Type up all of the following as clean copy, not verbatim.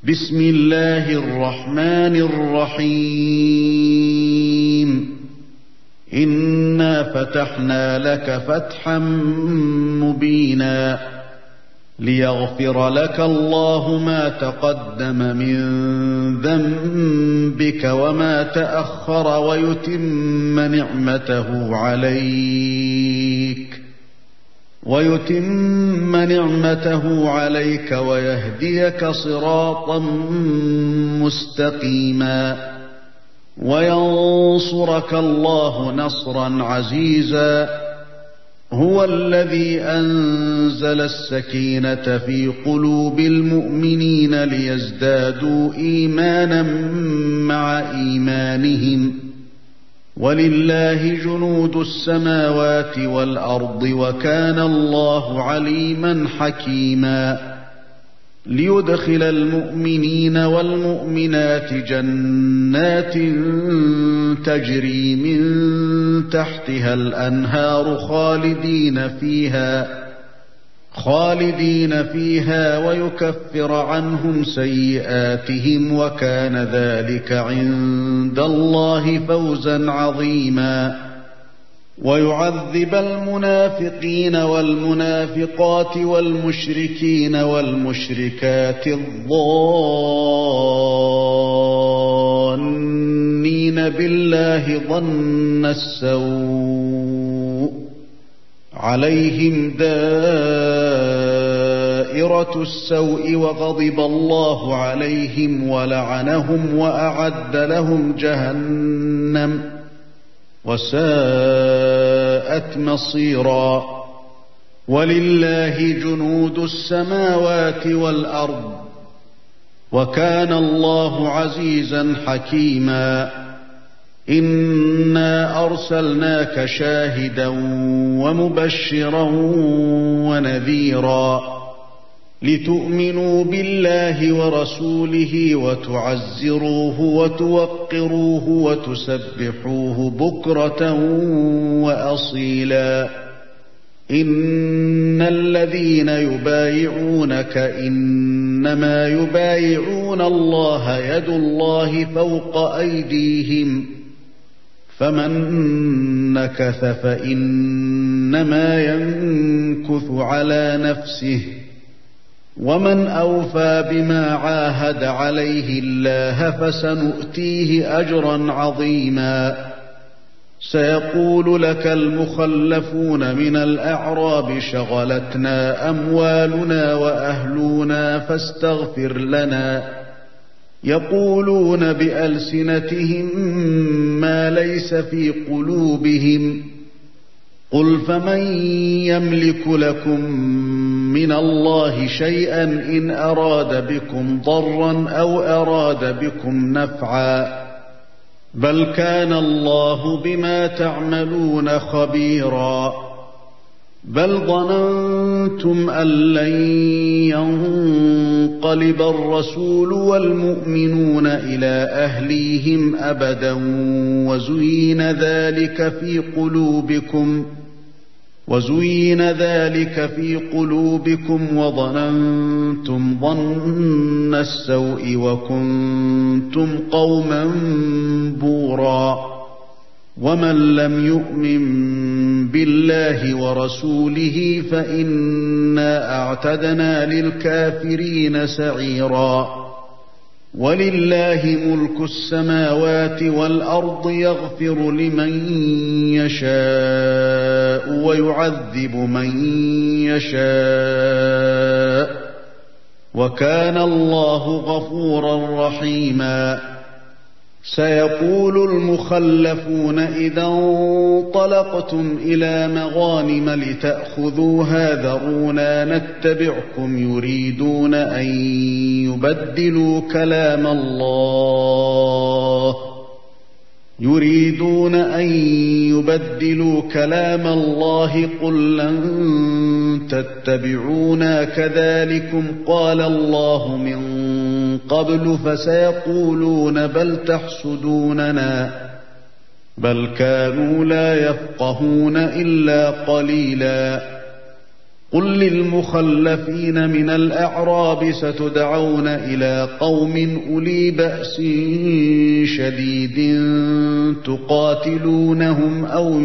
بسم الله الرحمن الرحيم إنا فتحنا لك فتحا مبينا ليغفر لك الله ما تقدم من ذنبك وما تأخر ويتم نعمته عليك ويهديك صراطا مستقيما وينصرك الله نصرا عزيزا هو الذي أنزل السكينة في قلوب المؤمنين ليزدادوا إيمانا مع إيمانهم ولله جنود السماوات والأرض وكان الله عليما حكيما ليدخل المؤمنين والمؤمنات جنات تجري من تحتها الأنهار خالدين فيها ويكفر عنهم سيئاتهم وكان ذلك عند الله فوزا عظيما ويعذب المنافقين والمنافقات والمشركين والمشركات الظانين بالله ظن السوء عليهم دائرة السوء وغضب الله عليهم ولعنهم وأعد لهم جهنم وساءت مصيرا ولله جنود السماوات والأرض وكان الله عزيزا حكيما إنا أرسلناك شاهدا ومبشرا ونذيرا لتؤمنوا بالله ورسوله وتعزروه وتوقروه وتسبحوه بكرة وأصيلا إن الذين يبايعونك إنما يبايعون الله يد الله فوق أيديهم فمن نكث فإنما ينكث على نفسه ومن أوفى بما عاهد عليه الله فسنؤتيه أجرا عظيما سيقول لك المخلفون من الأعراب شغلتنا أموالنا وأهلنا فاستغفر لنا يقولون بألسنتهم ما ليس في قلوبهم قل فمن يملك لكم من الله شيئا إن أراد بكم ضرا أو أراد بكم نفعا بل كان الله بما تعملون خبيرا بل ظننتم أن لن ينقلب الرسول والمؤمنون إلى أهليهم أبدا وزين ذلك في قلوبكم وظننتم ظن السوء وكنتم قوما بورا ومن لم يؤمن بالله ورسوله فإنا أعتدنا للكافرين سعيرا ولله ملك السماوات والأرض يغفر لمن يشاء ويعذب من يشاء وكان الله غفورا رحيما سيقول المخلفون إذا انطلقتم إلى مغانم لتأخذوها ذرونا نتبعكم يريدون أن يبدلوا كلام الله قل لن تتبعونا كذلكم قال الله من قبل فسيقولون بل تحسدوننا بل كانوا لا يفقهون إلا قليلا قل للمخلفين من الأعراب ستدعون إلى قوم أولي بأس شديد تقاتلونهم أو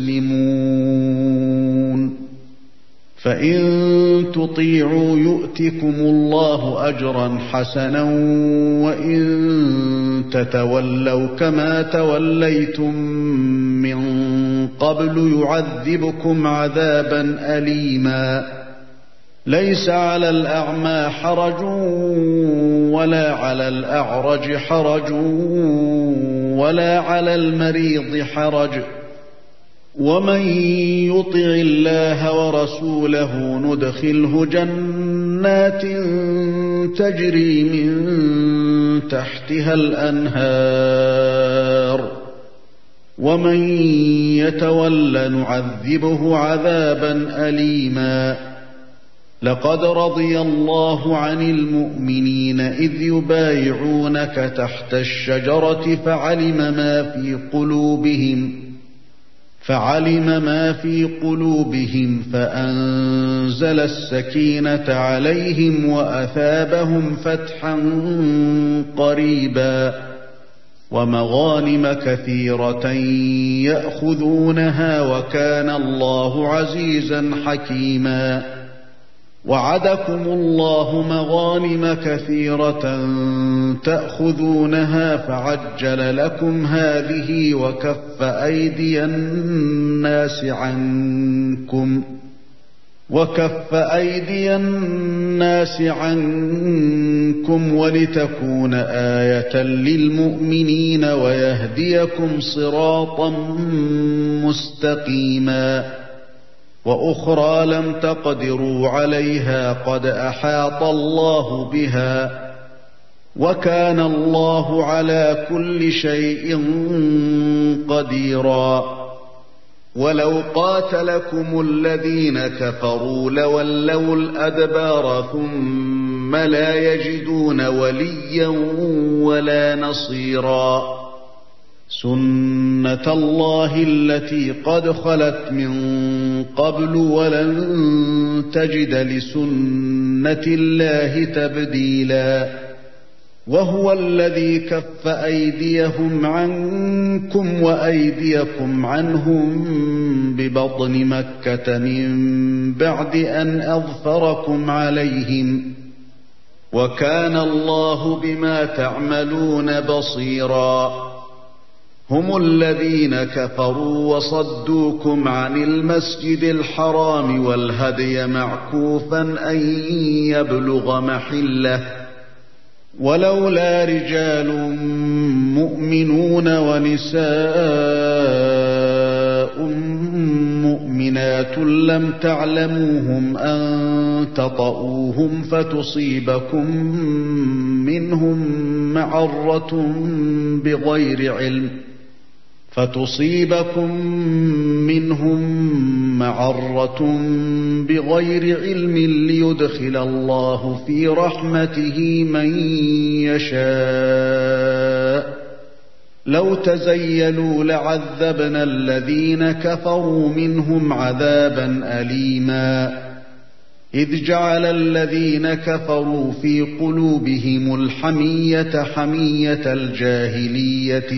يسلمون، فإن تطيعوا يؤتكم الله أجرا حسنا، وإن تتولوا كما توليتم من قبل يعذبكم عذابا أليما. ليس على الأعمى حرج ولا على الأعرج حرج ولا على المريض حرج، ومن يطع الله ورسوله ندخله جنات تجري من تحتها الأنهار، ومن يتول نعذبه عذابا أليما. لقد رضي الله عن المؤمنين إذ يبايعونك تحت الشجرة فعلم ما في قلوبهم فأنزل السكينة عليهم وأثابهم فتحا قريبا، ومغانم كثيرة يأخذونها، وكان الله عزيزا حكيما. وعدكم الله مغانم كثيرة تأخذونها فعجل لكم هذه وكف أيدي الناس عنكم ولتكون آية للمؤمنين ويهديكم صراطا مستقيما. وأخرى لم تقدروا عليها قد أحاط الله بها، وكان الله على كل شيء قديرا. ولو قاتلكم الذين كفروا لولوا الأدبار ثم لا يجدون وليا ولا نصيرا. سنة الله التي قد خلت من قبل ولن تجد لسنة الله تبديلا. وهو الذي كف أيديهم عنكم وأيديكم عنهم ببطن مكة من بعد أن أظفركم عليهم، وكان الله بما تعملون بصيرا. هم الذين كفروا وصدوكم عن المسجد الحرام والهدي معكوفا أن يبلغ محله، ولولا رجال مؤمنون ونساء مؤمنات لم تعلموهم أن تطؤوهم فتصيبكم منهم معرة بغير علم ليدخل الله في رحمته من يشاء. لو تزيلوا لعذبنا الذين كفروا منهم عذابا أليما. إذ جعل الذين كفروا في قلوبهم الحمية حمية الجاهلية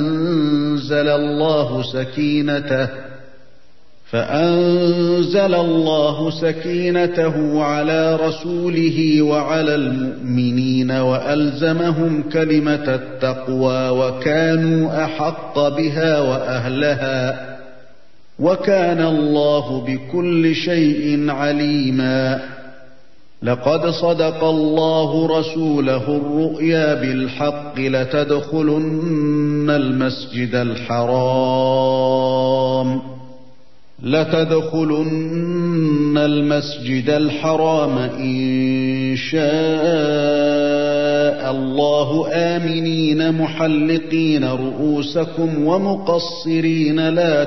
فأنزل الله سكينته على رسوله وعلى المؤمنين وألزمهم كلمة التقوى وكانوا أحق بها وأهلها، وكان الله بكل شيء عليما. لقد صدق الله رسوله الرؤيا بالحق لتدخلن المسجد الحرام إن شاء الله آمنين محلقين رؤوسكم ومقصرين لا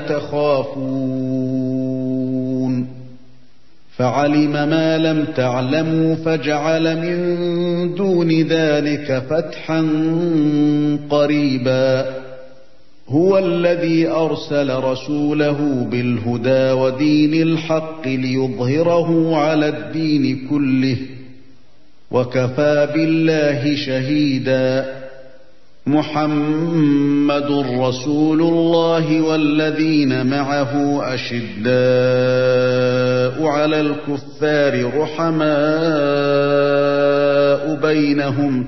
تخافون، فعلم ما لم تعلموا فجعل من دون ذلك فتحا قريبا. هو الذي أرسل رسوله بالهدى ودين الحق ليظهره على الدين كله وكفى بالله شهيدا محمد رسول الله والذين معه أشداء على الكفار رحماء بينهم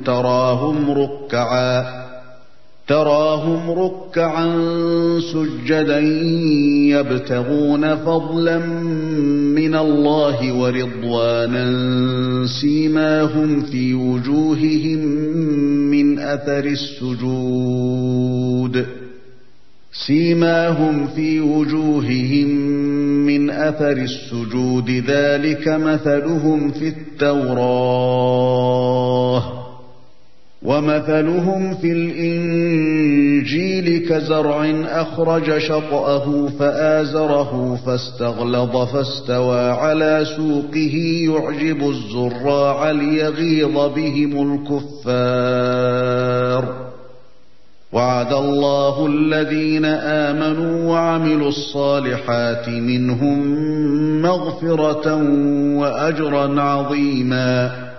تراهم ركعا سجدا يبتغون فضلا من الله ورضوانا سيماهم في وجوههم من أثر السجود ذلك مثلهم في التوراة ومثلهم في الإنجيل كزرع أخرج شطأه فآزره فاستغلظ فاستوى على سوقه يعجب الزراع ليغيظ بهم الكفار وعد الله الذين آمنوا وعملوا الصالحات منهم مغفرة وأجرا عظيما